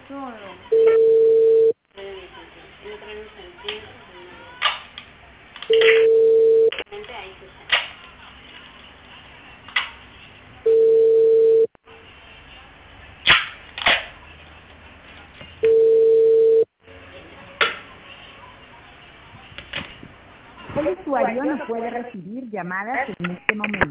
solo. El usuario no puede recibir llamadas en este momento.